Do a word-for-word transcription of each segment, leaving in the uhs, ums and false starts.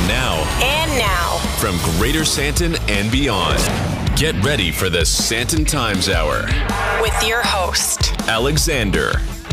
now, And now, from Greater Santon and beyond, get ready for the Santon Times Hour with your host, Alexander.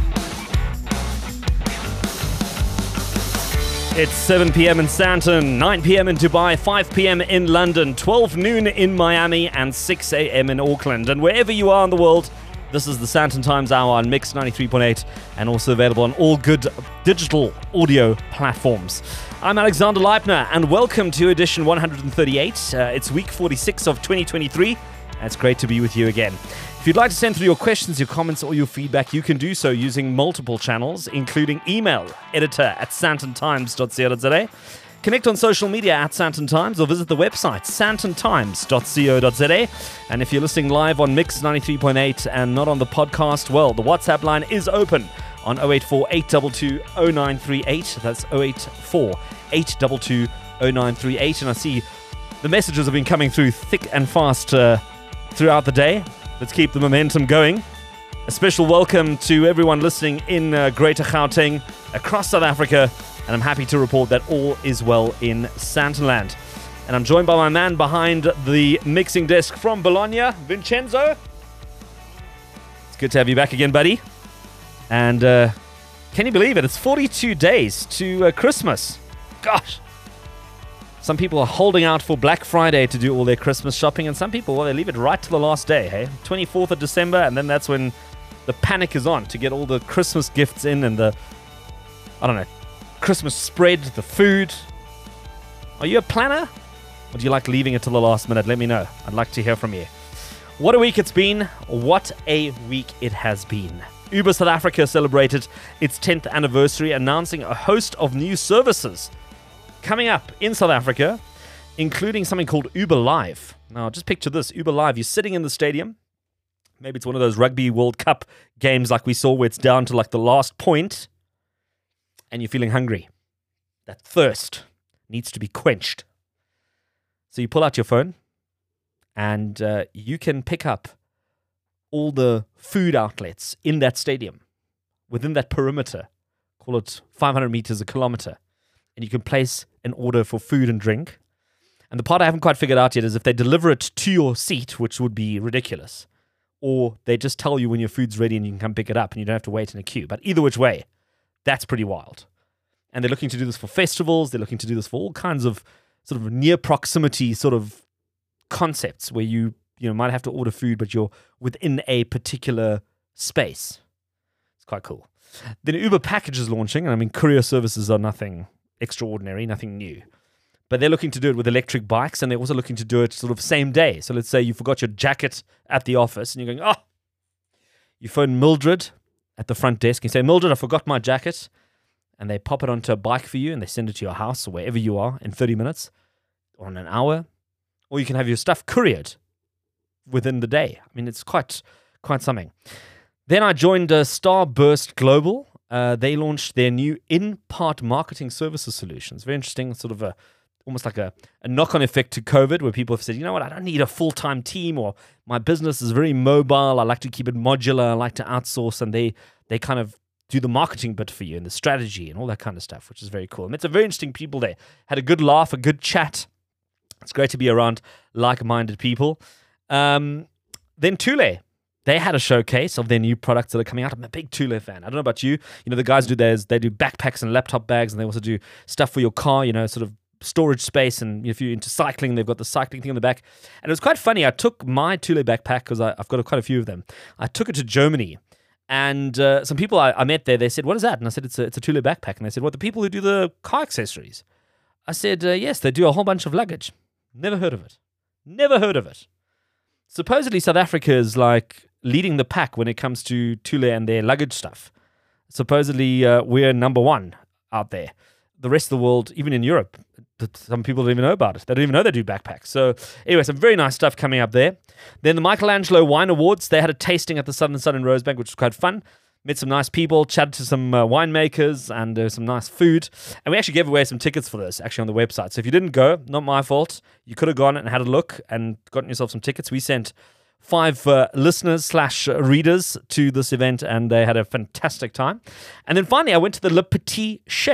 It's seven p.m. in Santon, nine p.m. in Dubai, five p.m. in London, twelve noon in Miami, and six a.m. in Auckland. And wherever you are in the world, this is the Santon Times Hour on Mix ninety-three point eight and also available on all good digital audio platforms. I'm Alexander Leipner, and welcome to edition one thirty-eight. Uh, it's week forty-six of twenty twenty-three, and it's great to be with you again. If you'd like to send through your questions, your comments, or your feedback, you can do so using multiple channels, including email, editor at santon times dot co dot za. Connect on social media at Santon Times, or visit the website santon times dot co dot za. And if you're listening live on Mix ninety-three point eight and not on the podcast, well, the WhatsApp line is open on oh eight four, eight two two, oh nine three eight. That's oh eight four, eight two two, oh nine three eight. And I see the messages have been coming through thick and fast uh, throughout the day. Let's keep the momentum going. A special welcome to everyone listening in uh, Greater Gauteng, across South Africa, and I'm happy to report that all is well in Santonland. And I'm joined by my man behind the mixing desk from Bologna, Vincenzo. It's good to have you back again, buddy. And uh, can you believe it? It's forty-two days to uh, Christmas. Gosh. Some people are holding out for Black Friday to do all their Christmas shopping, and some people, well, they leave it right to the last day, hey? twenty-fourth of December, and then that's when the panic is on to get all the Christmas gifts in and the, I don't know, Christmas spread, the food. Are you a planner? Or do you like leaving it till the last minute? Let me know. I'd like to hear from you. What a week it's been. What a week it has been. Uber South Africa celebrated its tenth anniversary, announcing a host of new services coming up in South Africa, including something called Uber Live. Now, just picture this. Uber Live, you're sitting in the stadium. Maybe it's one of those Rugby World Cup games like we saw where it's down to like the last point, and you're feeling hungry. That thirst needs to be quenched. So you pull out your phone, and uh, you can pick up all the food outlets in that stadium, within that perimeter. Call it five hundred meters, a kilometer. And you can place an order for food and drink. And the part I haven't quite figured out yet is if they deliver it to your seat, which would be ridiculous, or they just tell you when your food's ready and you can come pick it up and you don't have to wait in a queue. But either which way, that's pretty wild. And they're looking to do this for festivals. They're looking to do this for all kinds of sort of near proximity sort of concepts where you, you know, might have to order food, but you're within a particular space. It's quite cool. Then Uber Package is launching. And I mean, courier services are nothing extraordinary, nothing new. But they're looking to do it with electric bikes, and they're also looking to do it sort of same day. So let's say you forgot your jacket at the office, and you're going, oh, you phone Mildred at the front desk, and you say, Mildred, I forgot my jacket. And they pop it onto a bike for you, and they send it to your house or wherever you are in thirty minutes or in an hour. Or you can have your stuff couriered within the day. I mean, it's quite, quite something. Then I joined uh, Starburst Global. Uh, they launched their new in-part marketing services solutions. Very interesting, sort of a almost like a, a knock-on effect to COVID, where people have said, you know what, I don't need a full-time team, or my business is very mobile. I like to keep it modular. I like to outsource, and they they kind of do the marketing bit for you and the strategy and all that kind of stuff, which is very cool. And it's a very interesting people there. Had a good laugh, a good chat. It's great to be around like-minded people. Um, then Thule. They had a showcase of their new products that are coming out. I'm a big Thule fan. I don't know about you. You know, the guys do theirs. They do backpacks and laptop bags, and they also do stuff for your car, you know, sort of storage space. And if you're into cycling, they've got the cycling thing on the back. And it was quite funny. I took my Thule backpack, because I've got a, quite a few of them. I took it to Germany. And uh, some people I, I met there, they said, what is that? And I said, it's a, it's a Thule backpack. And they said, what, the people who do the car accessories? I said, uh, yes, they do a whole bunch of luggage. Never heard of it. Never heard of it. Supposedly, South Africa is like leading the pack when it comes to Thule and their luggage stuff. Supposedly, uh, we're number one out there. The rest of the world, even in Europe, some people don't even know about it. They don't even know they do backpacks. So anyway, some very nice stuff coming up there. Then the Michelangelo Wine Awards, they had a tasting at the Southern Sun in Rosebank, which was quite fun. Met some nice people, chatted to some uh, winemakers, and uh, some nice food. And we actually gave away some tickets for this, actually, on the website. So if you didn't go, not my fault. You could have gone and had a look and gotten yourself some tickets. We sent five uh, listeners slash readers to this event, and they had a fantastic time. And then finally, I went to the Le Petit Chef,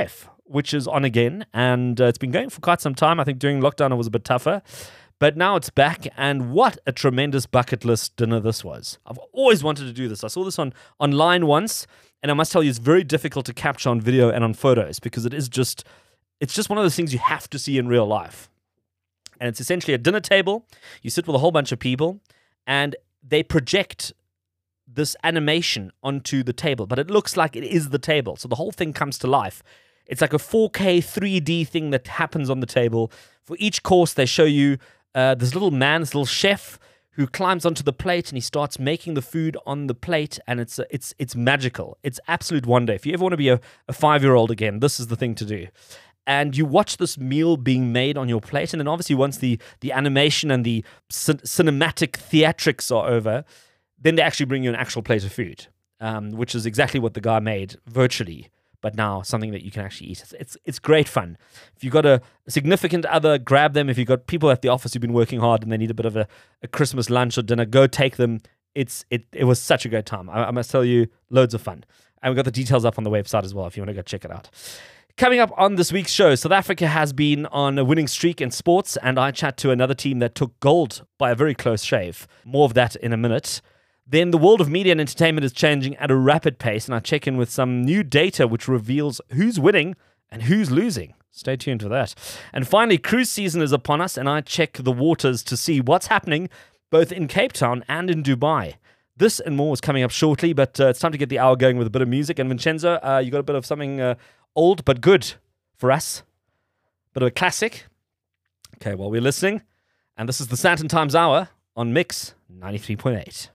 which is on again, and uh, it's been going for quite some time. I think during lockdown it was a bit tougher, but now it's back, and what a tremendous bucket list dinner this was. I've always wanted to do this. I saw this on online once, and I must tell you, it's very difficult to capture on video and on photos because it is just, it's just one of those things you have to see in real life. And it's essentially a dinner table. You sit with a whole bunch of people, and they project this animation onto the table, but it looks like it is the table. So the whole thing comes to life. It's like a four K three D thing that happens on the table. For each course, they show you uh, this little man, this little chef, who climbs onto the plate and he starts making the food on the plate, and it's it's it's magical. It's absolute wonder. If you ever want to be a, a five-year-old again, this is the thing to do. And you watch this meal being made on your plate, and then obviously once the, the animation and the cin- cinematic theatrics are over, then they actually bring you an actual plate of food, um, which is exactly what the guy made virtually, but now something that you can actually eat. It's it's, it's great fun. If you've got a, a significant other, grab them. If you've got people at the office who've been working hard and they need a bit of a, a Christmas lunch or dinner, go take them. It's it it was such a great time. I, I must tell you, loads of fun. And we've got the details up on the website as well if you want to go check it out. Coming up on this week's show, South Africa has been on a winning streak in sports, and I chat to another team that took gold by a very close shave. More of that in a minute. Then the world of media and entertainment is changing at a rapid pace, and I check in with some new data which reveals who's winning and who's losing. Stay tuned for that. And finally, cruise season is upon us, and I check the waters to see what's happening both in Cape Town and in Dubai. This and more is coming up shortly, but uh, it's time to get the hour going with a bit of music. And Vincenzo, uh, you got a bit of something uh, old but good for us. Bit of a classic. Okay, well, we're listening, and this is the Sandton Times Hour on Mix ninety-three point eight.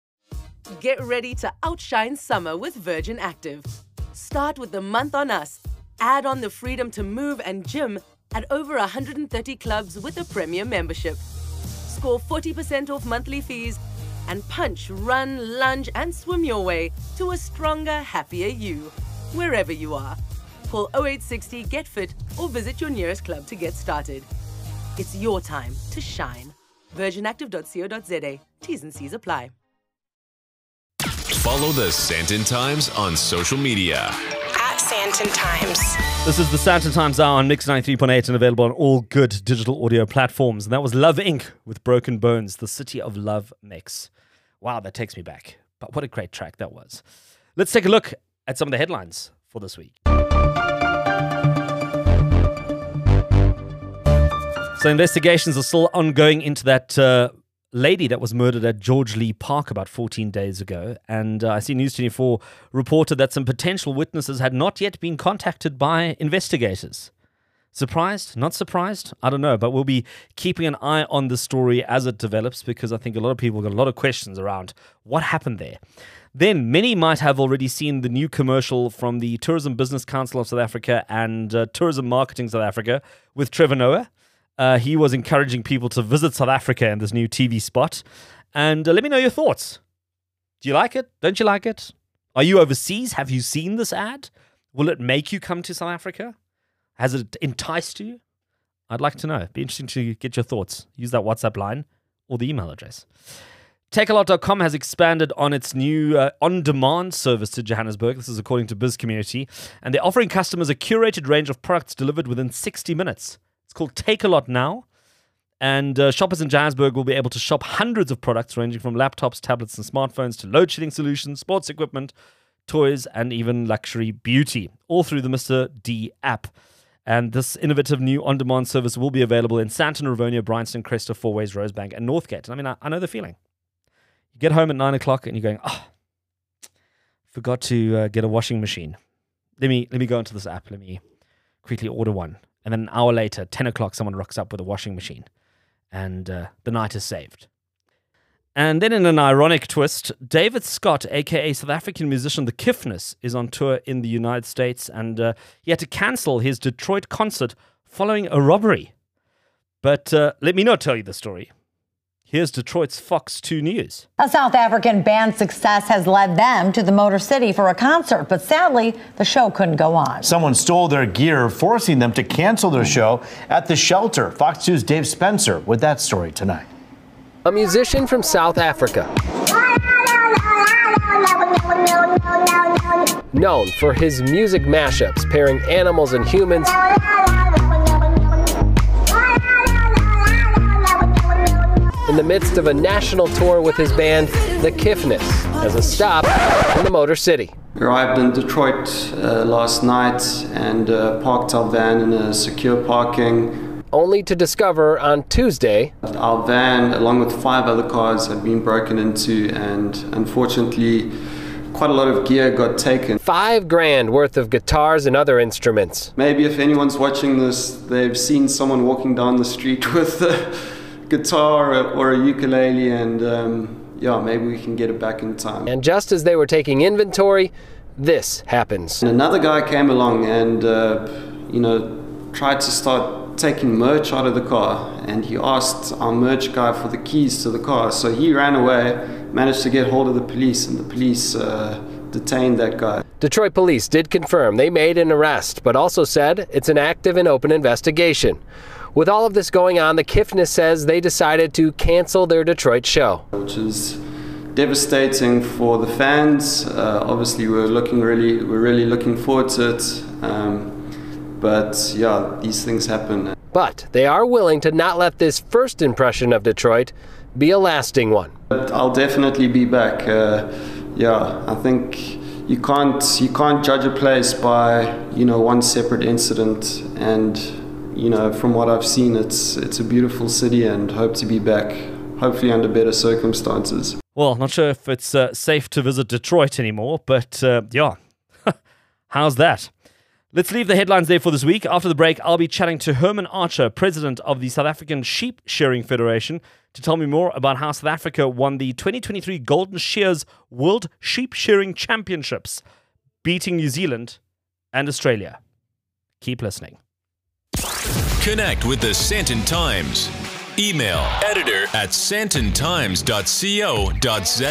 Get ready to outshine summer with Virgin Active. Start with the month on us. Add on the freedom to move and gym at over one hundred thirty clubs with a premium membership. Score forty percent off monthly fees and punch, run, lunge and swim your way to a stronger, happier you, wherever you are. Call oh eight six oh, get fit or visit your nearest club to get started. It's your time to shine. virgin active dot co dot za. T's and C's apply. Follow the Sandton Times on social media. At Sandton Times. This is the Sandton Times Hour on Mix ninety-three point eight and available on all good digital audio platforms. And that was Love Incorporated with Broken Bones, the City of Love mix. Wow, that takes me back. But what a great track that was. Let's take a look at some of the headlines for this week. So investigations are still ongoing into that uh, lady that was murdered at George Lee Park about fourteen days ago. And uh, I see News twenty-four reported that some potential witnesses had not yet been contacted by investigators. Surprised? Not surprised? I don't know, but we'll be keeping an eye on the story as it develops because I think a lot of people got a lot of questions around what happened there. Then many might have already seen the new commercial from the Tourism Business Council of South Africa and uh, Tourism Marketing South Africa with Trevor Noah. Uh, he was encouraging people to visit South Africa in this new T V spot. And uh, let me know your thoughts. Do you like it? Don't you like it? Are you overseas? Have you seen this ad? Will it make you come to South Africa? Has it enticed you? I'd like to know. It'd be interesting to get your thoughts. Use that WhatsApp line or the email address. Takealot dot com has expanded on its new uh, on-demand service to Johannesburg. This is according to Biz Community. And they're offering customers a curated range of products delivered within sixty minutes. It's called Takealot Now. And uh, shoppers in Johannesburg will be able to shop hundreds of products ranging from laptops, tablets, and smartphones to load-shedding solutions, sports equipment, toys, and even luxury beauty, all through the Mister D app. And this innovative new on-demand service will be available in Sandton, Rivonia, Bryanston, Cresta, Fourways, Rosebank, and Northgate. And I mean, I, I know the feeling. You get home at nine o'clock and you're going, oh, forgot to uh, get a washing machine. Let me let me go into this app. Let me quickly order one. And then an hour later, ten o'clock, someone rocks up with a washing machine. And uh, the night is saved. And then in an ironic twist, David Scott, a k a. South African musician The Kiffness, is on tour in the United States, and uh, he had to cancel his Detroit concert following a robbery. But uh, let me not tell you the story. Here's Detroit's Fox two News. A South African band's success has led them to the Motor City for a concert, but sadly, the show couldn't go on. Someone stole their gear, forcing them to cancel their show at the shelter. Fox two's Dave Spencer with that story tonight. A musician from South Africa Known for his music mashups pairing animals and humans, in the midst of a national tour with his band, The Kiffness, as a stop in the Motor City. We arrived in Detroit uh, last night and uh, parked our van in a secure parking. Only to discover on Tuesday, our van, along with five other cars, had been broken into, and unfortunately, quite a lot of gear got taken. Five grand worth of guitars and other instruments. Maybe if anyone's watching this, they've seen someone walking down the street with a guitar or a ukulele, and um, yeah, maybe we can get it back in time. And just as they were taking inventory, this happens. And another guy came along and, uh, you know, tried to start taking merch out of the car, and he asked our merch guy for the keys to the car. So he ran away, managed to get hold of the police, and the police uh, detained that guy. Detroit police did confirm they made an arrest, but also said it's an active and open investigation. With all of this going on, the Kiffness says they decided to cancel their Detroit show, which is devastating for the fans. Uh, obviously, we're looking really, we're really looking forward to it. Um, But yeah, these things happen. But they are willing to not let this first impression of Detroit be a lasting one. But I'll definitely be back. Uh, yeah, I think you can't you can't judge a place by you know one separate incident. And you know from what I've seen, it's it's a beautiful city, and hope to be back, hopefully under better circumstances. Well, not sure if it's uh, safe to visit Detroit anymore, but uh, yeah, how's that? Let's leave the headlines there for this week. After the break, I'll be chatting to Herman Archer, president of the South African Sheep Shearing Federation, to tell me more about how South Africa won the twenty twenty-three Golden Shears World Sheep Shearing Championships, beating New Zealand and Australia. Keep listening. Connect with the Sandton Times. Email editor at sandton times dot co dot za.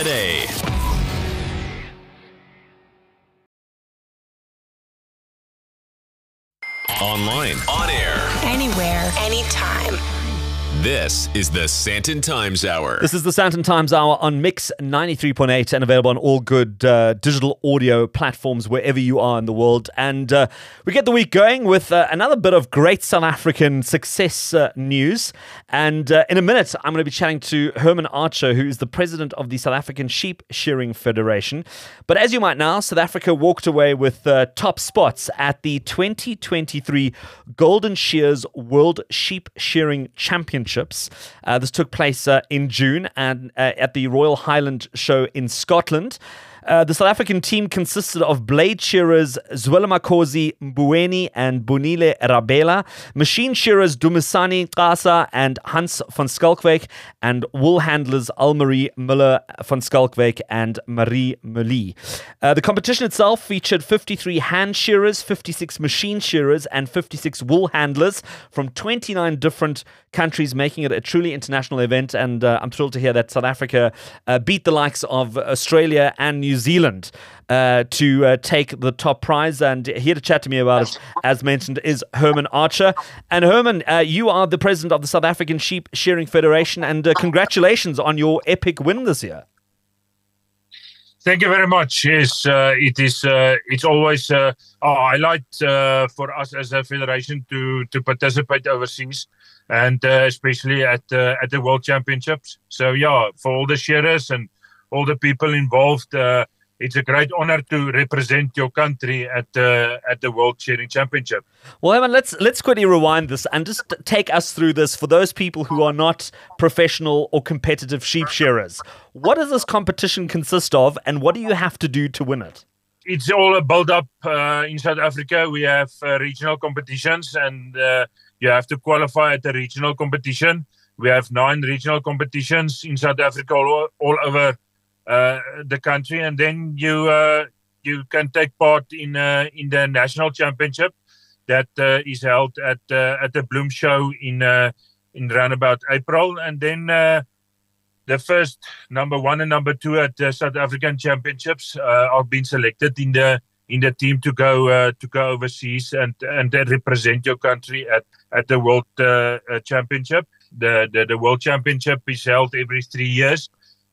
Online, on air, anywhere, anytime. This is the Sandton Times Hour. This is the Sandton Times Hour on Mix ninety-three point eight and available on all good uh, digital audio platforms wherever you are in the world. And uh, we get the week going with uh, another bit of great South African success uh, news. And uh, in a minute, I'm going to be chatting to Herman Archer, who is the president of the South African Sheep Shearing Federation. But as you might know, South Africa walked away with uh, top spots at the twenty twenty-three Golden Shears World Sheep Shearing Championship. Uh, this took place uh, in June and uh, at the Royal Highland Show in Scotland. Uh, the South African team consisted of blade shearers Zwelimakosi Mbueni and Bonile Rabela, machine shearers Dumisani Qasa and Hans van Skalkwyk, and wool handlers Almarie Miller van Skalkwyk and Marie Mully. Uh, the competition itself featured fifty-three hand shearers, fifty-six machine shearers, and fifty-six wool handlers from twenty-nine different countries, making it a truly international event. And uh, I'm thrilled to hear that South Africa uh, beat the likes of Australia and New Zealand uh, to uh, take the top prize. And here to chat to me about it, as mentioned, is Herman Archer. And Herman, uh, you are the president of the South African Sheep Shearing Federation, and uh, congratulations on your epic win this year. Thank you very much. Yes, uh, it is. Uh, it's always uh, a highlight uh, for us as a federation to to participate overseas, and uh, especially at uh, at the World Championships. So yeah, for all the shearers and all the people involved, uh, it's a great honor to represent your country at the at the World Shearing Championship. Well, Herman, let's let's quickly rewind this and just take us through this for those people who are not professional or competitive sheep shearers. What does this competition consist of, and what do you have to do to win it? It's all a build-up uh, in South Africa. We have uh, regional competitions, and uh, you have to qualify at the regional competition. We have nine regional competitions in South Africa, all, all over uh, the country, and then you uh, you can take part in uh, in the national championship that uh, is held at uh, at the Bloem Show in uh, in round about April, and then uh, the first number one and number two at the South African Championships uh, are being selected in the in the team to go uh, to go overseas and and uh, represent your country at at the World uh, uh, Championship. The, the the World Championship is held every three years,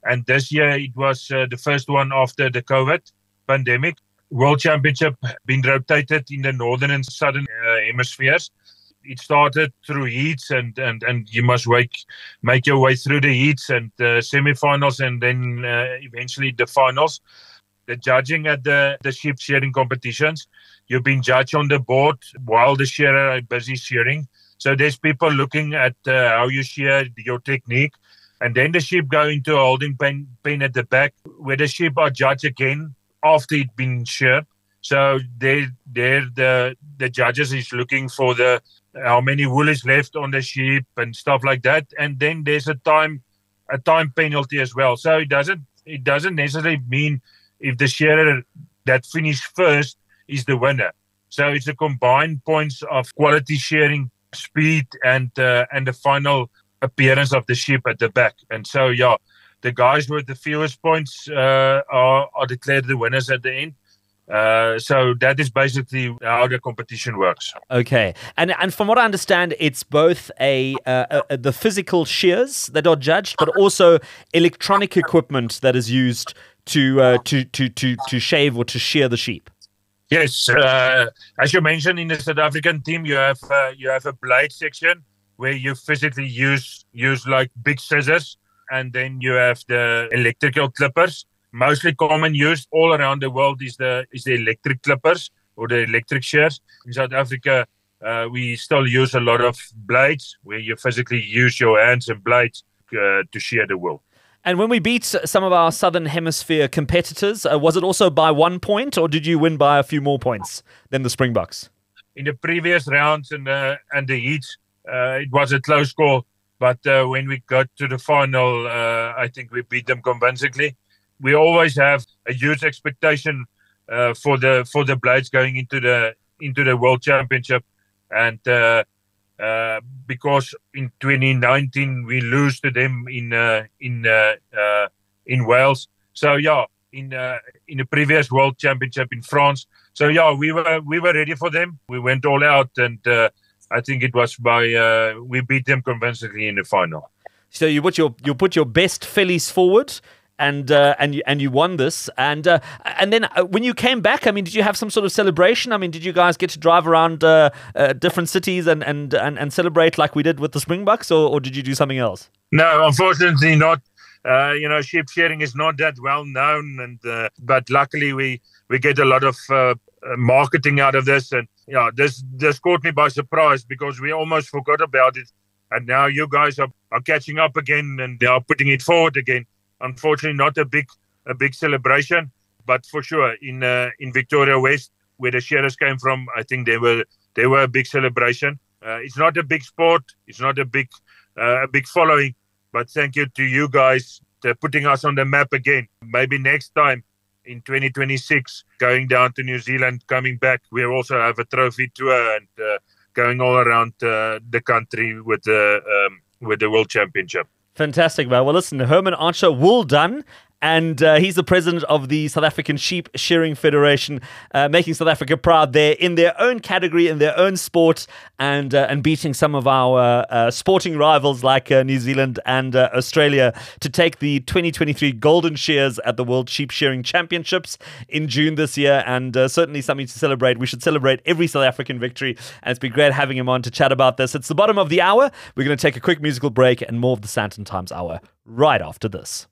And this year it was uh, the first one after the COVID pandemic. World Championship been rotated in the northern and southern uh, hemispheres. It started through heats, and, and, and you must wake, make your way through the heats and uh, semi-finals, and then uh, eventually the finals. The judging at the, the sheep shearing competitions, you've been judged on the board while the shearer are busy shearing. So there's people looking at uh, how you shear, your technique. And then the sheep go into a holding pen, pen at the back, where the sheep are judged again after it's been sheared. So they, they're the the judges is looking for the how many wool is left on the sheep and stuff like that. And then there's a time a time penalty as well. So it doesn't it doesn't necessarily mean if the shearer that finished first is the winner. So it's a combined points of quality shearing, speed, and uh, and the final appearance of the sheep at the back. And so yeah, the guys with the fewest points uh, are, are declared the winners at the end. Uh, so that is basically how the competition works. Okay, and and from what I understand, it's both a, uh, a the physical shears that are judged, but also electronic equipment that is used to uh, to to to to shave or to shear the sheep. Yes, uh, as you mentioned, in the South African team, you have uh, you have a blade section where you physically use use like big scissors, and then you have the electrical clippers. Mostly common used all around the world is the is the electric clippers or the electric shears. In South Africa, uh, we still use a lot of blades where you physically use your hands and blades uh, to shear the wool. And when we beat some of our Southern Hemisphere competitors, uh, was it also by one point, or did you win by a few more points than the Springboks? In the previous rounds and the and the heats, uh, it was a close call. But uh, when we got to the final, uh, I think we beat them convincingly. We always have a huge expectation uh, for the for the blades going into the into the World Championship, and uh, uh, because in twenty nineteen we lose to them in uh, in uh, uh, in Wales. So yeah, in uh, in the previous World Championship in France. So yeah, we were we were ready for them. We went all out, and uh, I think it was by uh, we beat them convincingly in the final. So you put your you put your best fillies forward. And uh, and you and you won this, and uh, and then uh, when you came back, I mean, did you have some sort of celebration? I mean, did you guys get to drive around uh, uh, different cities and, and, and, and celebrate like we did with the Springboks, or, or did you do something else? No, unfortunately not. Uh, you know, sheep shearing is not that well known, and uh, but luckily we, we get a lot of uh, marketing out of this, and yeah, this this caught me by surprise because we almost forgot about it, and now you guys are, are catching up again and they are putting it forward again. Unfortunately, not a big a big celebration, but for sure in uh, in Victoria West, where the shearers came from, I think they were they were a big celebration. Uh, it's not a big sport, it's not a big uh, a big following, but thank you to you guys for putting us on the map again. Maybe next time in twenty twenty-six, going down to New Zealand, coming back, we also have a trophy tour and uh, going all around uh, the country with the um, with the World Championship. Fantastic, man. Well, listen, Herman Archer, well done. And uh, he's the president of the South African Sheep Shearing Federation, uh, making South Africa proud there in their own category, in their own sport, and uh, and beating some of our uh, uh, sporting rivals like uh, New Zealand and uh, Australia to take the twenty twenty-three Golden Shears at the World Sheep Shearing Championships in June this year, and uh, certainly something to celebrate. We should celebrate every South African victory, and it's been great having him on to chat about this. It's the bottom of the hour. We're going to take a quick musical break and more of the Sandton Times Hour right after this.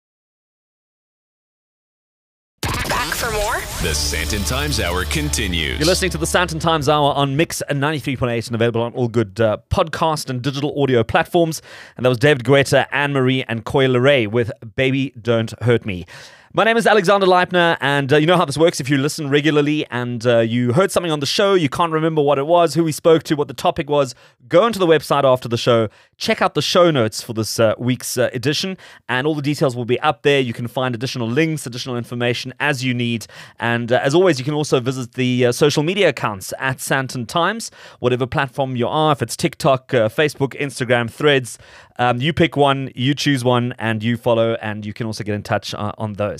Back for more? The Sandton Times Hour continues. You're listening to the Sandton Times Hour on Mix ninety-three point eight and available on all good uh, podcast and digital audio platforms. And that was David Guetta, Anne-Marie, and Coy Leray with Baby Don't Hurt Me. My name is Alexander Leipner, and uh, you know how this works. If you listen regularly and uh, you heard something on the show, you can't remember what it was, who we spoke to, what the topic was, go onto the website after the show, check out the show notes for this uh, week's uh, edition, and all the details will be up there. You can find additional links, additional information as you need. And uh, as always, you can also visit the uh, social media accounts at Sandton Times, whatever platform you are, if it's TikTok, uh, Facebook, Instagram, Threads. Um, you pick one, you choose one, and you follow, and you can also get in touch uh, on those.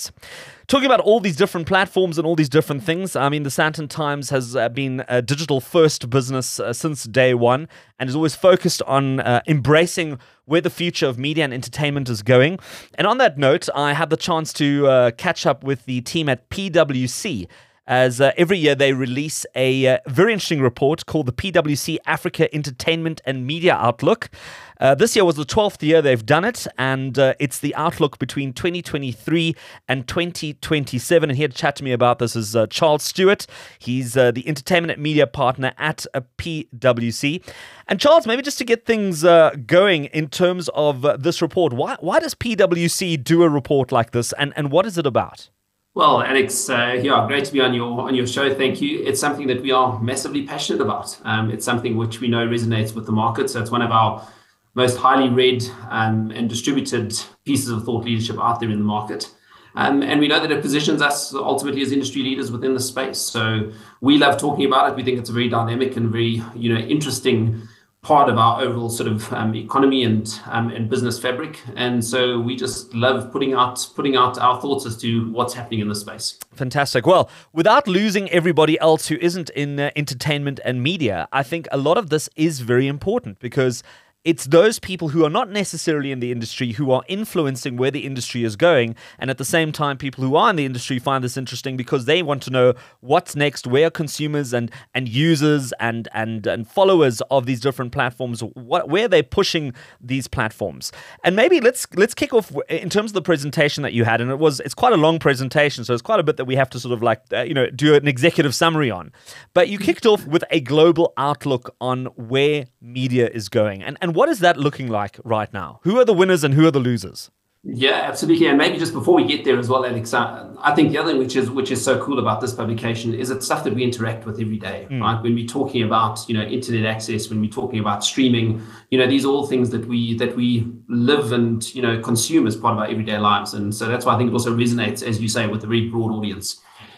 years. Talking about all these different platforms and all these different things, I mean, the Sandton Times has uh, been a digital-first business uh, since day one and is always focused on uh, embracing where the future of media and entertainment is going. And on that note, I had the chance to uh, catch up with the team at P W C, as uh, every year they release a uh, very interesting report called the P W C Africa Entertainment and Media Outlook. Uh, this year was the twelfth year they've done it, and uh, it's the outlook between twenty twenty-three and twenty twenty-seven. And here to chat to me about this is uh, Charles Stewart. He's uh, the entertainment and media partner at uh, P W C. And Charles, maybe just to get things uh, going in terms of uh, this report, why why does P W C do a report like this, and, and what is it about? Well, Alex, uh, yeah, great to be on your on your show. Thank you. It's something that we are massively passionate about. Um, it's something which we know resonates with the market. So it's one of our most highly read um, and distributed pieces of thought leadership out there in the market. Um, and we know that it positions us ultimately as industry leaders within the space. So we love talking about it. We think it's a very dynamic and very, you know, interesting part of our overall sort of um, economy and um, and business fabric, and so we just love putting out putting out our thoughts as to what's happening in the space. Fantastic. Well, without losing everybody else who isn't in uh, entertainment and media, I think a lot of this is very important because it's those people who are not necessarily in the industry who are influencing where the industry is going. And at the same time, people who are in the industry find this interesting because they want to know what's next, where consumers and, and users and, and, and followers of these different platforms, what, where they're pushing these platforms. And maybe let's let's kick off in terms of the presentation that you had. And it was it's quite a long presentation, so it's quite a bit that we have to sort of like, uh, you know, do an executive summary on. But you kicked off with a global outlook on where media is going. And, and what is that looking like right now? Who are the winners and who are the losers? Yeah, absolutely. And maybe just before we get there as well, Alex, I think the other thing which is which is so cool about this publication is it's stuff that we interact with every day, mm. right? When we're talking about, you know, internet access, when we're talking about streaming, you know, these are all things that we that we live and, you know, consume as part of our everyday lives. And so that's why I think it also resonates, as you say, with a very broad audience.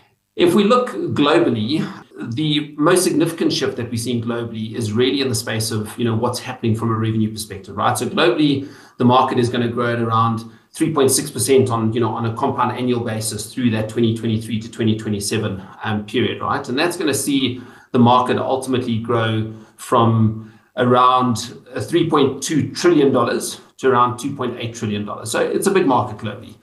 If we look globally, the most significant shift that we're seeing globally is really in the space of, you know, what's happening from a revenue perspective, right? So globally, the market is going to grow at around three point six percent on, you know, on a compound annual basis through that twenty twenty-three to twenty twenty-seven um, period, right? And that's going to see the market ultimately grow from around three point two trillion dollars to around two point eight trillion dollars. So it's a big market globally.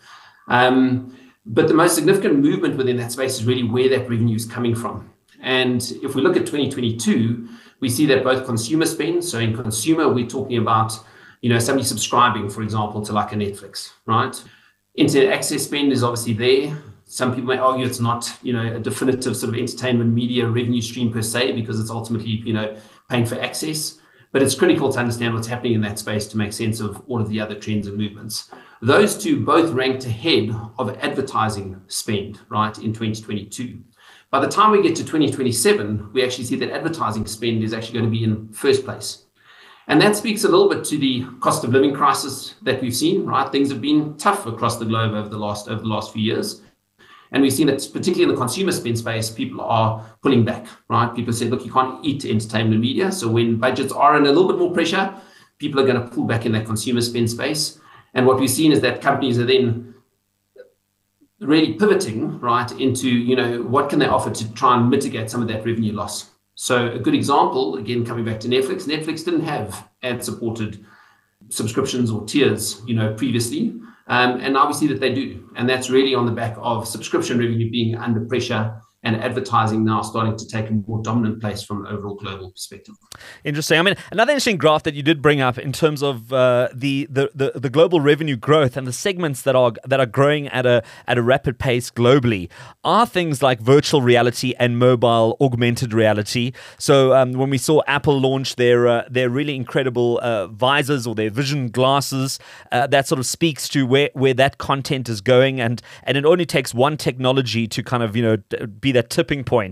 Um, But the most significant movement within that space is really where that revenue is coming from. And if we look at twenty twenty-two, we see that both consumer spend, so in consumer, we're talking about, you know, somebody subscribing, for example, to like a Netflix, right? Internet access spend is obviously there. Some people may argue it's not, you know, a definitive sort of entertainment media revenue stream per se, because it's ultimately, you know, paying for access. But it's critical to understand what's happening in that space to make sense of all of the other trends and movements. Those two both ranked ahead of advertising spend, right, in twenty twenty-two. By the time we get to twenty twenty-seven, we actually see that advertising spend is actually going to be in first place. And that speaks a little bit to the cost of living crisis that we've seen, right? Things have been tough across the globe over the last over the last few years. And we've seen that particularly in the consumer spend space, people are pulling back, right? People say, look, you can't eat entertainment and media. So when budgets are in a little bit more pressure, people are going to pull back in that consumer spend space. And what we've seen is that companies are then really pivoting, right, into, you know, what can they offer to try and mitigate some of that revenue loss. So a good example, again, coming back to Netflix, Netflix didn't have ad-supported subscriptions or tiers, you know, previously. Um, and now we see that they do. And that's really on the back of subscription revenue being under pressure and advertising now starting to take a more dominant place from an overall global perspective. Interesting. I mean, another interesting graph that you did bring up in terms of uh, the, the the the global revenue growth and the segments that are that are growing at a at a rapid pace globally are things like virtual reality and mobile augmented reality. So um, when we saw Apple launch their uh, their really incredible uh, visors or their vision glasses, uh, that sort of speaks to where where that content is going, and and it only takes one technology to kind of, you know, be that tipping point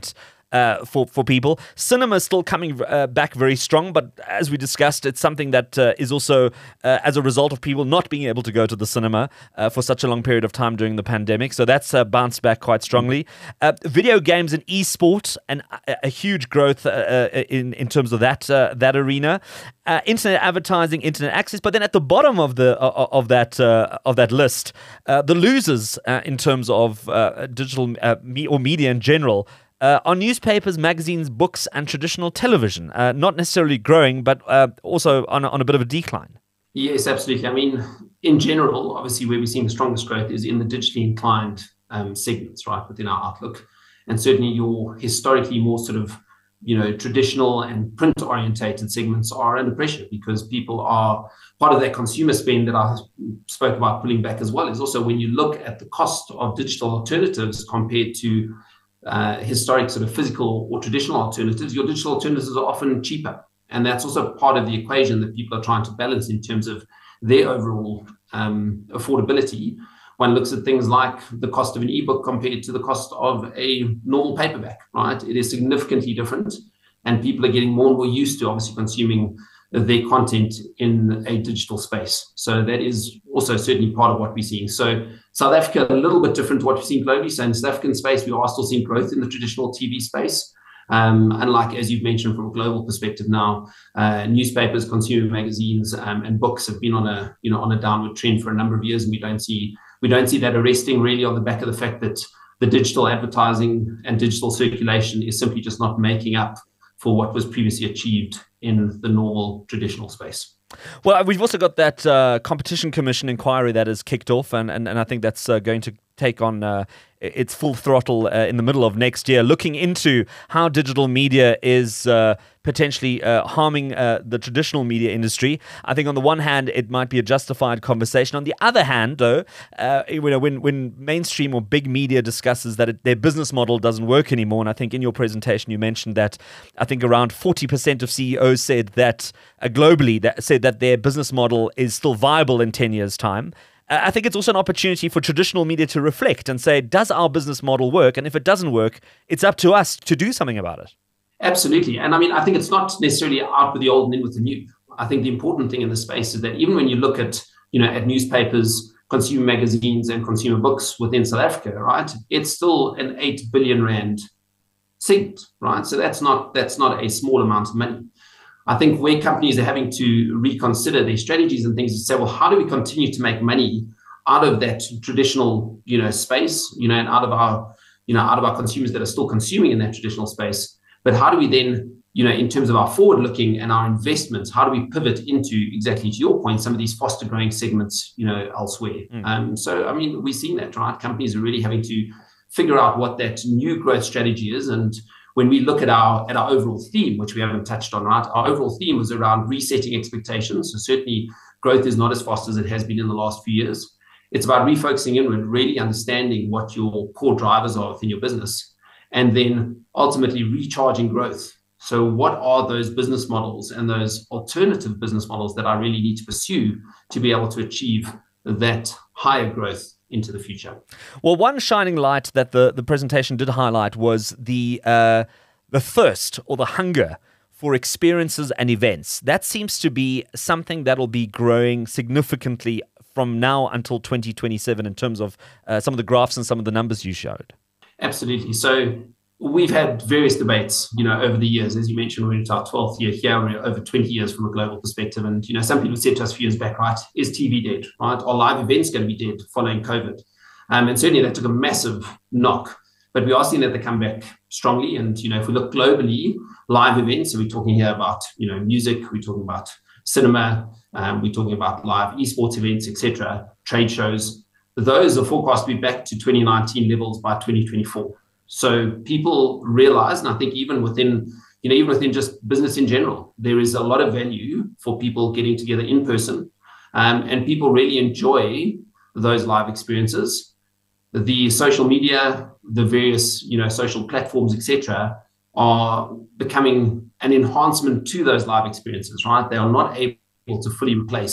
uh, for, for people. Cinema is still coming uh, back very strong, but as we discussed, it's something that uh, is also uh, as a result of people not being able to go to the cinema uh, for such a long period of time during the pandemic. So that's uh, bounced back quite strongly. Uh, video games and esports, and a, a huge growth uh, in, in terms of that, uh, that arena. Uh, internet advertising, internet access, but then at the bottom of the uh, of that uh, of that list, uh, the losers uh, in terms of uh, digital uh, me- or media in general uh, are newspapers, magazines, books, and traditional television. Uh, not necessarily growing, but uh, also on a, on a bit of a decline. Yes, absolutely. I mean, in general, obviously, where we're seeing the strongest growth is in the digitally inclined um, segments, right, within our outlook, and certainly your historically more sort of you know, traditional and print-orientated segments are under pressure because people are part of that consumer spend that I spoke about pulling back as well. Is also when you look at the cost of digital alternatives compared to uh, historic sort of physical or traditional alternatives, your digital alternatives are often cheaper. And that's also part of the equation that people are trying to balance in terms of their overall um, affordability. One looks at things like the cost of an ebook compared to the cost of a normal paperback, right? It is significantly different, and people are getting more and more used to obviously consuming their content in a digital space. So that is also certainly part of what we're seeing. So South Africa, a little bit different to what we've seen globally. So in the South African space, we are still seeing growth in the traditional T V space. Um, unlike, as you've mentioned, from a global perspective now, uh, newspapers, consumer magazines, um, and books have been on a you know on a downward trend for a number of years, and we don't see we don't see that arresting really on the back of the fact that the digital advertising and digital circulation is simply just not making up for what was previously achieved in the normal traditional space. Well, we've also got that uh, Competition Commission inquiry that has kicked off, and, and, and I think that's uh, going to take on uh, its full throttle uh, in the middle of next year, looking into how digital media is uh, potentially uh, harming uh, the traditional media industry. I think on the one hand, it might be a justified conversation. On the other hand, though, uh, you know, when, when mainstream or big media discusses that it, their business model doesn't work anymore, and I think in your presentation you mentioned that I think around forty percent of C E Os said that uh, globally that said that their business model is still viable in ten years' time. I think it's also an opportunity for traditional media to reflect and say, does our business model work? And if it doesn't work, it's up to us to do something about it. Absolutely. And I mean, I think it's not necessarily out with the old and in with the new. I think the important thing in this space is that even when you look at, you know, at newspapers, consumer magazines and consumer books within South Africa, right, it's still an eight billion rand segment, right? So that's not that's not a small amount of money. I think where companies are having to reconsider their strategies and things to say, well, how do we continue to make money out of that traditional, you know, space, you know, and out of our, you know, out of our consumers that are still consuming in that traditional space? But how do we then, you know, in terms of our forward looking and our investments, how do we pivot into, exactly to your point, some of these faster growing segments, you know, elsewhere? Mm. Um, so, I mean, we've seen that, right? Companies are really having to figure out what that new growth strategy is. And when we look at our at our overall theme, which we haven't touched on, right, our overall theme was around resetting expectations. So certainly growth is not as fast as it has been in the last few years. It's about refocusing inward, really understanding what your core drivers are within your business, and then ultimately recharging growth. So what are those business models and those alternative business models that I really need to pursue to be able to achieve that higher growth into the future? Well, one shining light that the, the presentation did highlight was the uh, the thirst or the hunger for experiences and events. That seems to be something that will be growing significantly from now until twenty twenty-seven in terms of uh, some of the graphs and some of the numbers you showed. Absolutely. So we've had various debates, you know, over the years. As you mentioned, we're into our twelfth year here. We're over twenty years from a global perspective. And, you know, some people said to us a few years back, right, is T V dead, right? Are live events going to be dead following COVID? Um, and certainly that took a massive knock. But we are seeing that they come back strongly. And, you know, if we look globally, live events, so we're talking here about, you know, music, we're talking about cinema, um, we're talking about live esports events, et cetera, trade shows. Those are forecast to be back to twenty nineteen levels by twenty twenty-four. So people realize, and I think even within, you know, even within just business in general, there is a lot of value for people getting together in person, um, and people really enjoy those live experiences. The social media, the various, you know, social platforms, et cetera, are becoming an enhancement to those live experiences, right? They are not able to fully replace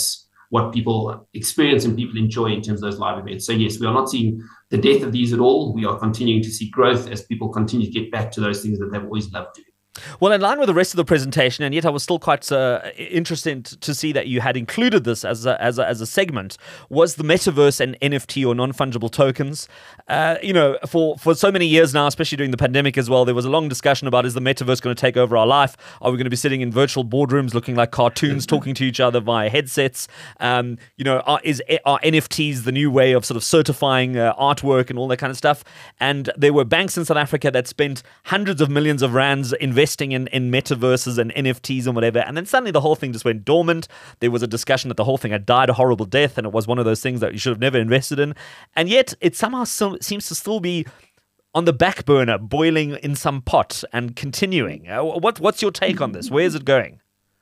what people experience and people enjoy in terms of those live events. So yes, we are not seeing the death of these at all. We are continuing to see growth as people continue to get back to those things that they've always loved doing. Well, in line with the rest of the presentation, and yet I was still quite uh, interested to see that you had included this as a, as a, as a segment, was the metaverse and N F T or non-fungible tokens. Uh, you know, for, for so many years now, especially during the pandemic as well, there was a long discussion about, is the metaverse going to take over our life? Are we going to be sitting in virtual boardrooms looking like cartoons, talking to each other via headsets? Um, you know, are, is, are N F Ts the new way of sort of certifying uh, artwork and all that kind of stuff? And there were banks in South Africa that spent hundreds of millions of rands investing in, in metaverses and N F Ts and whatever, and then suddenly the whole thing just went dormant. There was a discussion that the whole thing had died a horrible death, and it was one of those things that you should have never invested in. And yet it somehow still seems to still be on the back burner, boiling in some pot and continuing. Uh, what, what's your take on this? Where is it going?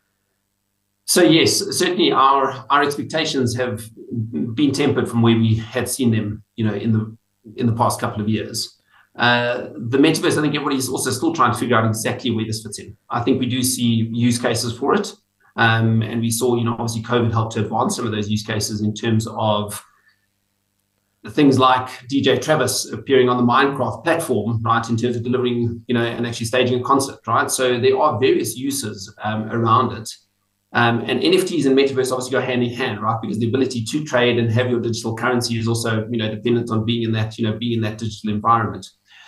So yes, certainly our our expectations have been tempered from where we had seen them, you know, in the in the past couple of years. Uh, the metaverse, I think everybody's also still trying to figure out exactly where this fits in. I think we do see use cases for it. Um, and we saw, you know, obviously COVID helped to advance some of those use cases in terms of things like D J Travis appearing on the Minecraft platform, right, in terms of delivering, you know, and actually staging a concert, right? So there are various uses um, around it. Um, and N F Ts and metaverse obviously go hand in hand, right? Because the ability to trade and have your digital currency is also, you know, dependent on being in that, you know, being in that digital environment.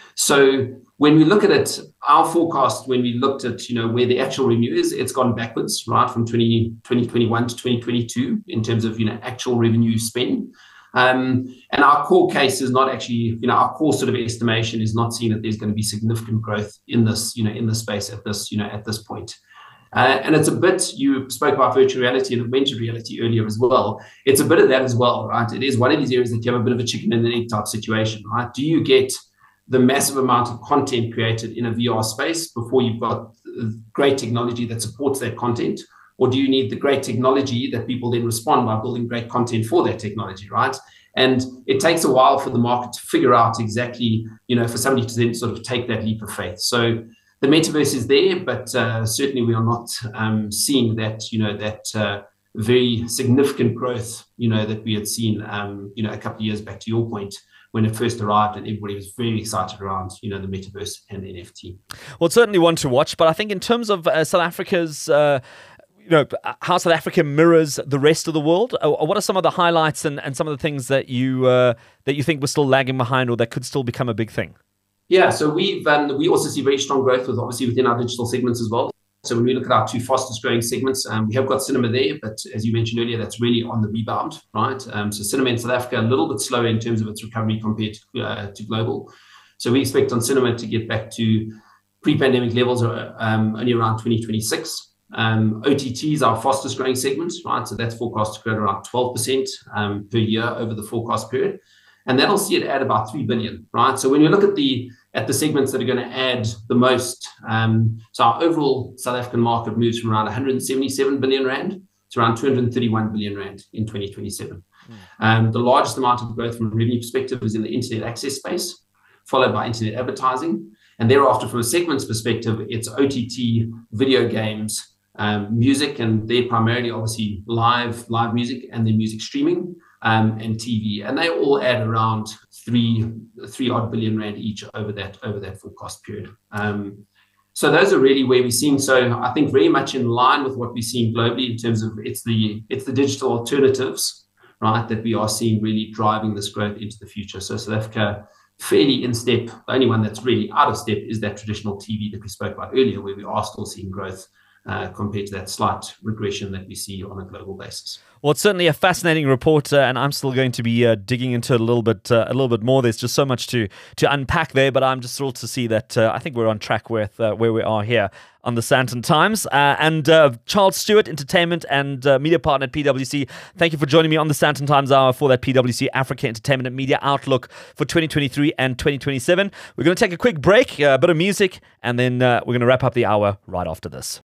So when we look at it, our forecast, when we looked at, you know, where the actual revenue is, it's gone backwards, right, from twenty twenty-one to twenty twenty-two in terms of, you know, actual revenue spend. Um, and our core case is not actually, you know, our core sort of estimation is not seeing that there's going to be significant growth in this, you know, in this space at this, you know, at this point. Uh, and it's a bit, you spoke about virtual reality and augmented reality earlier as well. It's a bit of that as well, right? It is one of these areas that you have a bit of a chicken and an egg type situation, right? Do you get the massive amount of content created in a V R space before you've got great technology that supports that content? Or do you need the great technology that people then respond by building great content for that technology, right? And it takes a while for the market to figure out exactly, you know, for somebody to then sort of take that leap of faith. So the metaverse is there, but uh, certainly we are not um, seeing that, you know, that uh, very significant growth, you know, that we had seen, um, you know, a couple of years back, to your point, when it first arrived and everybody was very excited around, you know, the metaverse and N F T. Well, it's certainly one to watch, but I think in terms of uh, South Africa's, uh, you know, how South Africa mirrors the rest of the world, uh, what are some of the highlights and, and some of the things that you uh, that you think we're still lagging behind or that could still become a big thing? Yeah, so we've um, we also see very strong growth with obviously within our digital segments as well. So when we look at our two fastest growing segments, um, we have got cinema there, but as you mentioned earlier, that's really on the rebound, right? Um, so cinema in South Africa, a little bit slower in terms of its recovery compared to, uh, to global. So we expect on cinema to get back to pre-pandemic levels um, only around twenty twenty-six. Um, O T T is our fastest growing segment, right? So that's forecast to grow around twelve percent um, per year over the forecast period. And that'll see it add about three billion, right? So when you look at the at the segments that are going to add the most, um, so our overall South African market moves from around one hundred seventy-seven billion rand to around two hundred thirty-one billion rand in twenty twenty-seven. Mm. Um, the largest amount of growth from a revenue perspective is in the internet access space, followed by internet advertising. And thereafter, from a segments perspective, it's O T T, video games, um, music, and they're primarily obviously live, live music and then music streaming. Um, and T V, and they all add around three, three odd billion rand each over that over that forecast period. Um, so those are really where we're seeing. So I think very much in line with what we're seeing globally in terms of it's the it's the digital alternatives, right, that we are seeing really driving this growth into the future. So South Africa fairly in step. The only one that's really out of step is that traditional T V that we spoke about earlier, where we are still seeing growth uh, compared to that slight regression that we see on a global basis. Well, it's certainly a fascinating report, uh, and I'm still going to be uh, digging into it a little bit, uh, a little bit more. There's just so much to to unpack there, but I'm just thrilled to see that uh, I think we're on track with uh, where we are here on the Sandton Times. Uh, and uh, Charles Stewart, entertainment and uh, media partner at P W C, thank you for joining me on the Sandton Times Hour for that P W C Africa Entertainment and Media Outlook for twenty twenty-three and twenty twenty-seven. We're going to take a quick break, uh, a bit of music, and then uh, we're going to wrap up the hour right after this.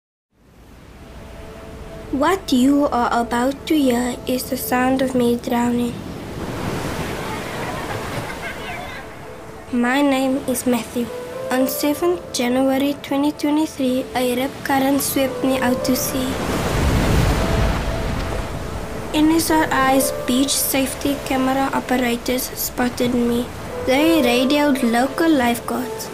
What you are about to hear is the sound of me drowning. My name is Matthew. On seventh January twenty twenty-three, a rip current swept me out to sea. N S R I's beach safety camera operators spotted me. They radioed local lifeguards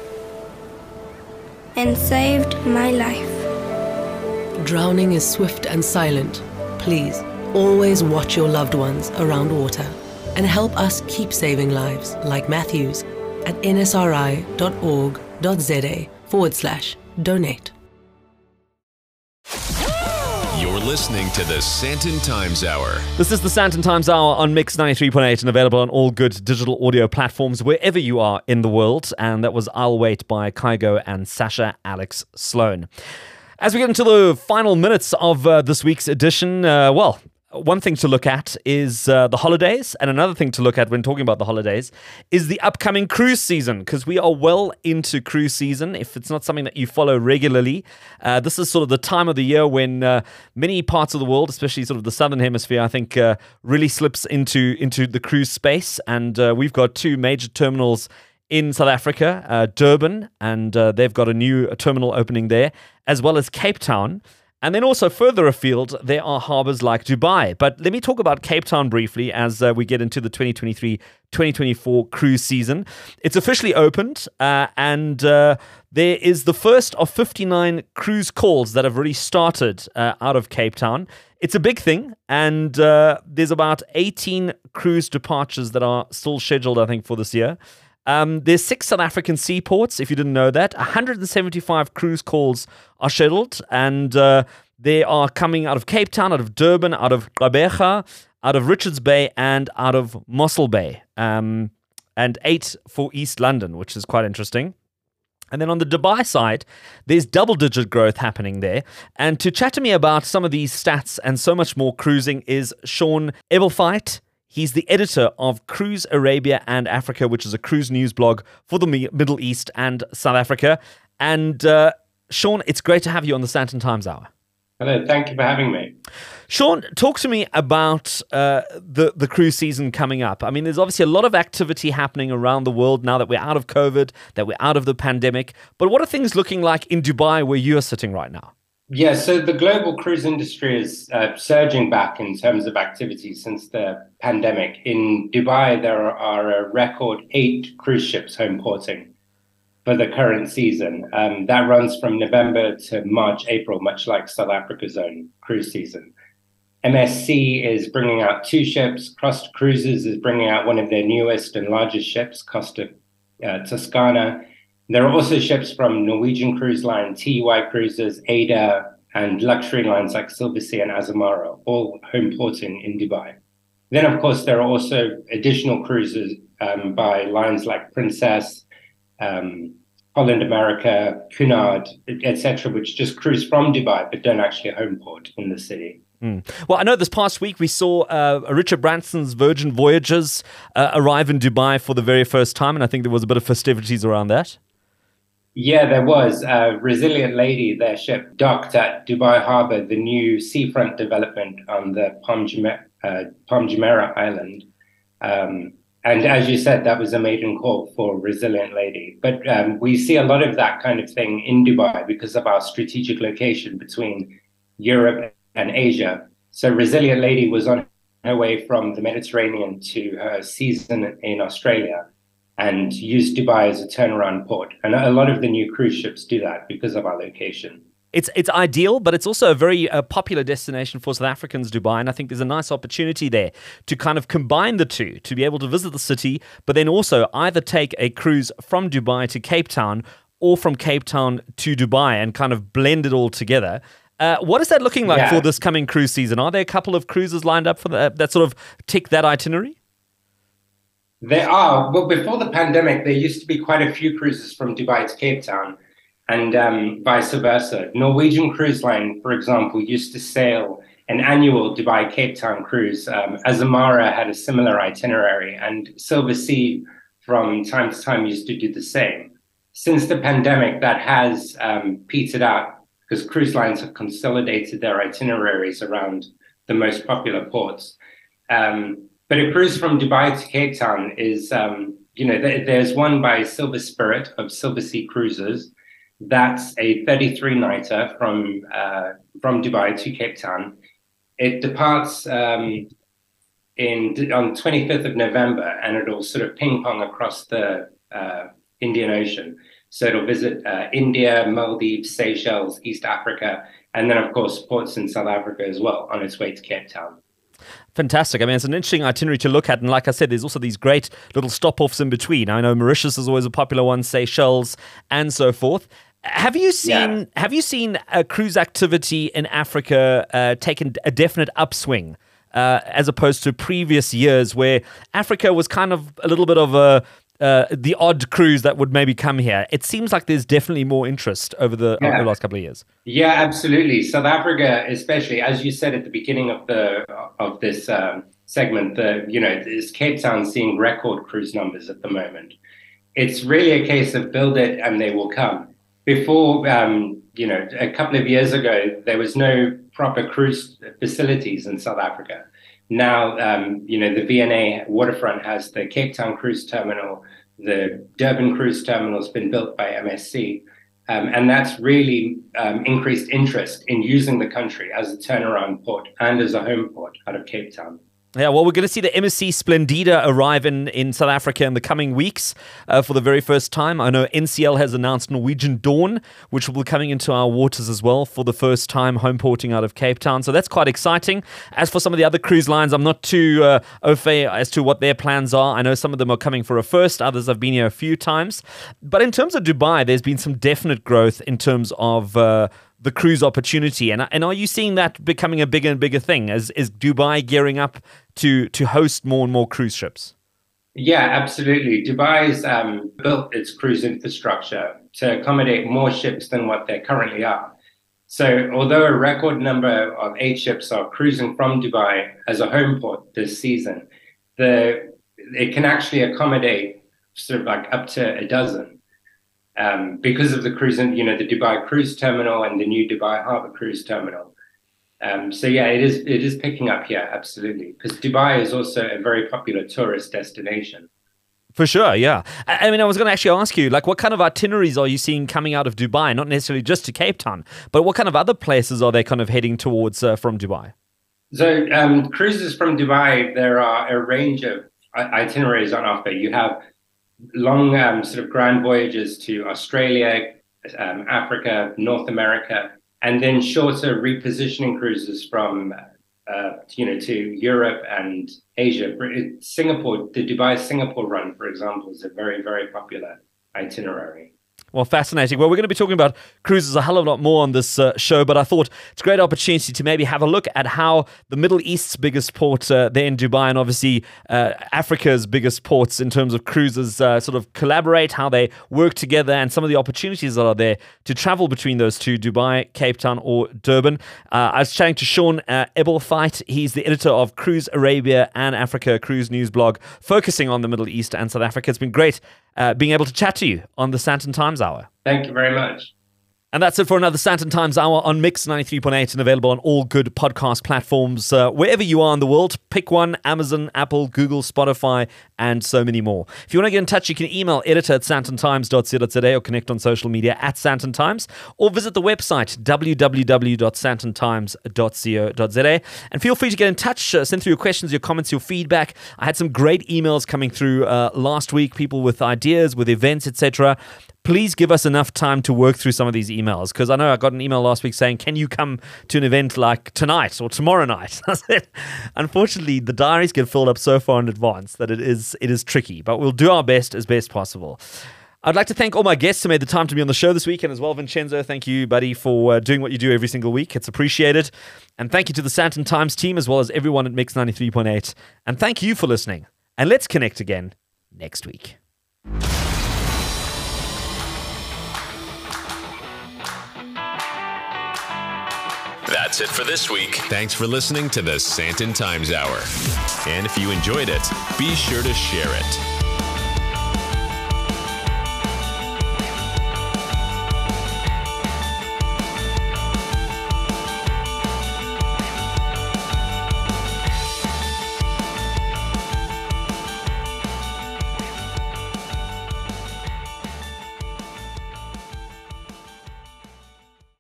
and saved my life. Drowning is swift and silent. Please, always watch your loved ones around water and help us keep saving lives like Matthew's at nsri.org.za forward slash donate. You're listening to the Santon Times Hour. This is the Santon Times Hour on Mix ninety-three point eight and available on all good digital audio platforms wherever you are in the world. And that was I'll Wait by Kygo and Sasha Alex Sloan. As we get into the final minutes of uh, this week's edition, uh, well, one thing to look at is uh, the holidays, and another thing to look at when talking about the holidays is the upcoming cruise season, because we are well into cruise season. If it's not something that you follow regularly, uh, this is sort of the time of the year when uh, many parts of the world, especially sort of the southern hemisphere, I think uh, really slips into, into the cruise space, and uh, we've got two major terminals in South Africa, uh, Durban, and uh, they've got a new terminal opening there, as well as Cape Town. And then also further afield, there are harbors like Dubai. But let me talk about Cape Town briefly as uh, we get into the twenty twenty-three twenty twenty-four cruise season. It's officially opened, uh, and uh, there is the first of fifty-nine cruise calls that have already started uh, out of Cape Town. It's a big thing, and uh, there's about eighteen cruise departures that are still scheduled, I think, for this year. Um, there's six South African seaports, if you didn't know that. one hundred seventy-five cruise calls are scheduled, and uh, they are coming out of Cape Town, out of Durban, out of Gqeberha, out of Richards Bay, and out of Mossel Bay. Um, and eight for East London, which is quite interesting. And then on the Dubai side, there's double-digit growth happening there. And to chat to me about some of these stats and so much more cruising is Sean Ebelfeit. He's the editor of Cruise Arabia and Africa, which is a cruise news blog for the Middle East and South Africa. And uh, Sean, it's great to have you on the Santon Times Hour. Hello, thank you for having me. Sean, talk to me about uh, the, the cruise season coming up. I mean, there's obviously a lot of activity happening around the world now that we're out of COVID, that we're out of the pandemic. But what are things looking like in Dubai where you're sitting right now? Yeah, so the global cruise industry is uh, surging back in terms of activity since the pandemic. In Dubai, there are a record eight cruise ships home porting for the current season. Um, that runs from November to March, April, much like South Africa's own cruise season. M S C is bringing out two ships. Costa Cruises is bringing out one of their newest and largest ships, Costa uh, Toscana. There are also ships from Norwegian Cruise Line, T U I Cruises, Ada, and luxury lines like Silversea and Azamara, all home porting in Dubai. Then, of course, there are also additional cruises um, by lines like Princess, um, Holland America, Cunard, et cetera, which just cruise from Dubai but don't actually home port in the city. Mm. Well, I know this past week we saw uh, Richard Branson's Virgin Voyages uh, arrive in Dubai for the very first time, and I think there was a bit of festivities around that. Yeah, there was. Uh, Resilient Lady, their ship, docked at Dubai Harbour, the new seafront development on the Palm Jumeirah, uh, Palm Jumeirah Island. Um, and as you said, that was a maiden call for Resilient Lady. But um, we see a lot of that kind of thing in Dubai because of our strategic location between Europe and Asia. So Resilient Lady was on her way from the Mediterranean to her season in Australia, and use Dubai as a turnaround port. And a lot of the new cruise ships do that because of our location. It's it's ideal, but it's also a very uh, popular destination for South Africans, Dubai, and I think there's a nice opportunity there to kind of combine the two, to be able to visit the city, but then also either take a cruise from Dubai to Cape Town or from Cape Town to Dubai and kind of blend it all together. Uh, what is that looking like yeah. for this coming cruise season? Are there a couple of cruises lined up for the, that sort of tick that itinerary? There are. Well, before the pandemic, there used to be quite a few cruises from Dubai to Cape Town and um, vice versa. Norwegian Cruise Line, for example, used to sail an annual Dubai-Cape Town cruise. Um, Azamara had a similar itinerary, and Silversea from time to time used to do the same. Since the pandemic, that has um, petered out because cruise lines have consolidated their itineraries around the most popular ports. Um, But a cruise from Dubai to Cape Town is, um, you know, th- there's one by Silver Spirit of Silversea Cruises. That's a thirty-three nighter from uh, from Dubai to Cape Town. it departs um, in on twenty-fifth of November, and it'll sort of ping pong across the uh, Indian Ocean. So it'll visit uh, India, Maldives, Seychelles, East Africa, and then, of course, ports in South Africa as well on its way to Cape Town. Fantastic. I mean, it's an interesting itinerary to look at. And like I said, there's also these great little stop-offs in between. I know Mauritius is always a popular one, Seychelles, and so forth. Have you seen yeah. Have you seen uh, cruise activity in Africa uh, taken a definite upswing uh, as opposed to previous years where Africa was kind of a little bit of a Uh, the odd cruise that would maybe come here? It seems like there's definitely more interest over the, yeah. over the last couple of years. Yeah, absolutely. South Africa, especially, as you said at the beginning of the of this um, segment, the you know, is Cape Town seeing record cruise numbers at the moment. It's really a case of build it and they will come. Before, um, you know, a couple of years ago, there was no proper cruise facilities in South Africa. Now, um, you know, the V N A waterfront has the Cape Town Cruise Terminal. The Durban Cruise Terminal has been built by M S C. Um, and that's really um, increased interest in using the country as a turnaround port and as a home port out of Cape Town. Yeah, well, we're going to see the M S C Splendida arrive in, in South Africa in the coming weeks uh, for the very first time. I know N C L has announced Norwegian Dawn, which will be coming into our waters as well for the first time, home porting out of Cape Town. So that's quite exciting. As for some of the other cruise lines, I'm not too uh, au fait as to what their plans are. I know some of them are coming for a first. Others have been here a few times. But in terms of Dubai, there's been some definite growth in terms of Uh, the cruise opportunity. And and are you seeing that becoming a bigger and bigger thing? Is, is Dubai gearing up to, to host more and more cruise ships? Yeah, absolutely. Dubai's um, built its cruise infrastructure to accommodate more ships than what there currently are. So although a record number of eight ships are cruising from Dubai as a home port this season, the it can actually accommodate sort of like up to a dozen. Um, because of the cruise, you know, the Dubai Cruise Terminal and the new Dubai Harbour Cruise Terminal. Um, so yeah, it is it is picking up here, absolutely, because Dubai is also a very popular tourist destination. For sure, yeah. I, I mean, I was going to actually ask you, like, what kind of itineraries are you seeing coming out of Dubai? Not necessarily just to Cape Town, but what kind of other places are they kind of heading towards uh, from Dubai? So um, cruises from Dubai, there are a range of itineraries on offer. You have long um, sort of grand voyages to Australia, um, Africa, North America, and then shorter repositioning cruises from, uh, you know, to Europe and Asia. Singapore, the Dubai Singapore run, for example, is a very, very popular itinerary. Well, fascinating. Well, we're going to be talking about cruises a hell of a lot more on this uh, show, but I thought it's a great opportunity to maybe have a look at how the Middle East's biggest port uh, there in Dubai and obviously uh, Africa's biggest ports in terms of cruises uh, sort of collaborate, how they work together, and some of the opportunities that are there to travel between those two, Dubai, Cape Town, or Durban. Uh, I was chatting to Sean uh, Ebelfeit. He's the editor of Cruise Arabia and Africa Cruise News blog, focusing on the Middle East and South Africa. It's been great uh, being able to chat to you on the Sandton Times Hour. Thank you very much. And that's it for another Sandton Times Hour on Mix ninety-three point eight and available on all good podcast platforms. Uh, wherever you are in the world, pick one: Amazon, Apple, Google, Spotify, and so many more. If you want to get in touch, you can email editor at santon times dot co dot za or connect on social media at Sandton Times, or visit the website w w w dot santon times dot co dot za. And feel free to get in touch, uh, send through your questions, your comments, your feedback. I had some great emails coming through uh, last week, people with ideas, with events, et cetera. Please give us enough time to work through some of these emails, because I know I got an email last week saying, can you come to an event like tonight or tomorrow night? I said, unfortunately, the diaries get filled up so far in advance that it is it is tricky, but we'll do our best as best possible. I'd like to thank all my guests who made the time to be on the show this weekend as well. Vincenzo, thank you, buddy, for uh, doing what you do every single week. It's appreciated. And thank you to the Sandton Times team as well as everyone at Mix ninety-three point eight. And thank you for listening. And let's connect again next week. That's it for this week. Thanks for listening to the Sandton Times Hour. And if you enjoyed it, be sure to share it.